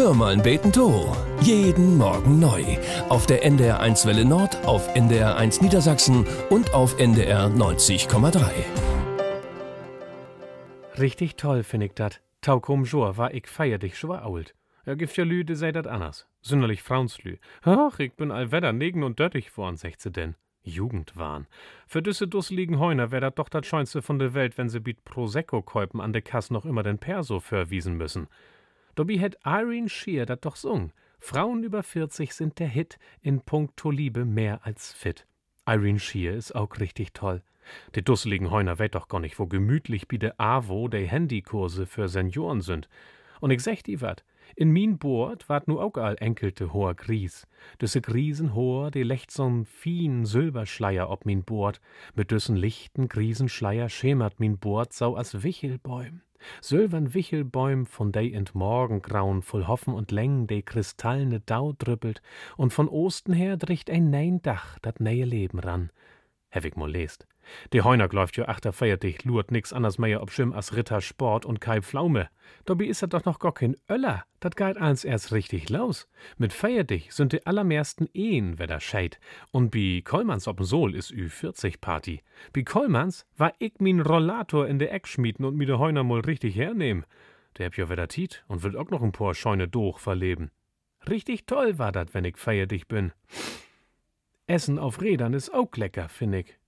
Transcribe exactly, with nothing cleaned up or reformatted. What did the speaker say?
Hör mal beten to. Jeden Morgen neu. Auf der N D R eins Welle Nord, auf N D R eins Niedersachsen und auf N D R neunzig Komma drei. Richtig toll, find ich dat. Tau kom Jor, war ich feier dich schon ault. Ja, gibt ja Lü, de sei dat anders. Sünderlich Fraunslü. Ach, ich bin allwetter negen und döttig worn, sech ze denn. Jugendwahn. Für düsse dusseligen Heuner wär dat doch dat Scheinste von der Welt, wenn se biet Prosecco-Käupen an de Kass noch immer den Perso verwiesen müssen. Dobby hätt Irene Shear dat doch sung. Frauen über vierzig sind der Hit, in puncto Liebe mehr als fit. Irene Shear ist auch richtig toll. Die dusseligen Heuner weet doch gar nicht, wo gemütlich bi de A W O de Handykurse für Senioren sind. Und ich sech die wat, in min Boord wart nu auch all enkelte hoher Gries. Düsse Griesen hoher, die lecht so'n fien Silberschleier ob min Boord. Mit düssen lichten Griesenschleier schemert min Boord sau as Wichelbäum. Silbern Wichelbäum von dei ent Morgengrauen voll Hoffen und Längen de kristallne Dau drüppelt und von Osten her dricht ein nein Dach dat neie Leben ran. Hewig mo lest. Die Heuner läuft jo achter feiertig, lurt nix anders mehr ob Schim as Ritter Sport und Kai Pflaume. Dobby is dat doch noch gar kein Öller, dat geht eins erst richtig los. Mit feiertig sind die allermehrsten Ehen, wer da scheit. Und bi Kollmanns ob'n Sohl is Ü vierzig Party. Bi Kollmanns war ich min Rollator in de Eck schmieden und mi de Heuner mal richtig hernehmen. Der hab jo wieder Tiet und will auch noch ein paar Scheune durch verleben. Richtig toll war dat, wenn ich feiertig bin. Essen auf Rädern is auch lecker, find ich.